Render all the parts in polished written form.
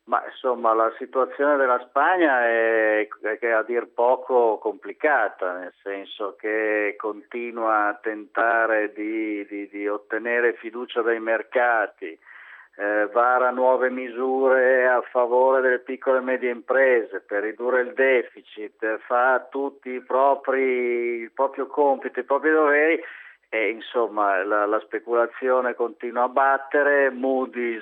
Ma insomma la situazione della Spagna è a dir poco complicata, nel senso che continua a tentare di ottenere fiducia dai mercati, vara nuove misure a favore delle piccole e medie imprese per ridurre il deficit, fa tutti il proprio compito, i propri doveri e insomma la speculazione continua a battere, Moody's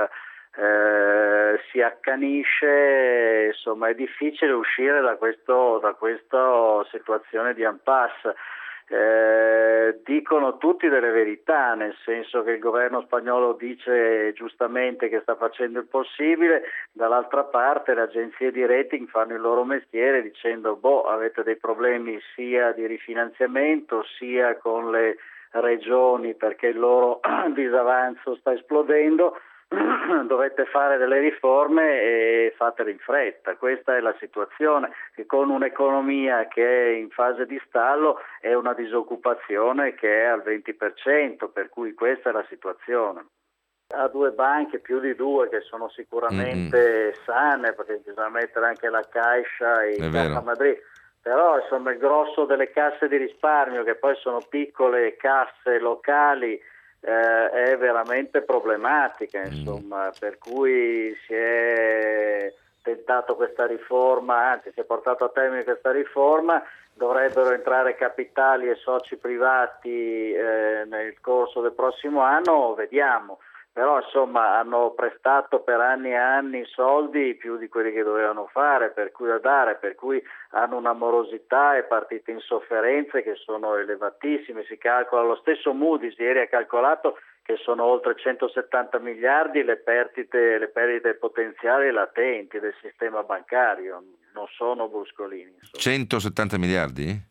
si accanisce, insomma è difficile uscire da questa situazione di impasse. Dicono tutti delle verità, nel senso che il governo spagnolo dice giustamente che sta facendo il possibile, dall'altra parte le agenzie di rating fanno il loro mestiere dicendo avete dei problemi sia di rifinanziamento sia con le regioni perché il loro disavanzo sta esplodendo. Dovete fare delle riforme e fatele in fretta. Questa è la situazione, che con un'economia che è in fase di stallo è una disoccupazione che è al 20%, per cui questa è la situazione. Ha due banche, più di due, che sono sicuramente sane, perché bisogna mettere anche la Caixa e È il Caja vero. Madrid. Però insomma il grosso delle casse di risparmio, che poi sono piccole casse locali, è veramente problematica, insomma, per cui si è tentato questa riforma, anzi si è portato a termine questa riforma, dovrebbero entrare capitali e soci privati nel corso del prossimo anno, vediamo. Però insomma hanno prestato per anni e anni soldi più di quelli che dovevano fare, per cui hanno una morosità e partite in sofferenze che sono elevatissime. Si calcola, lo stesso Moody's ieri ha calcolato che sono oltre 170 miliardi le perdite potenziali latenti del sistema bancario, non sono bruscolini, insomma. 170 miliardi?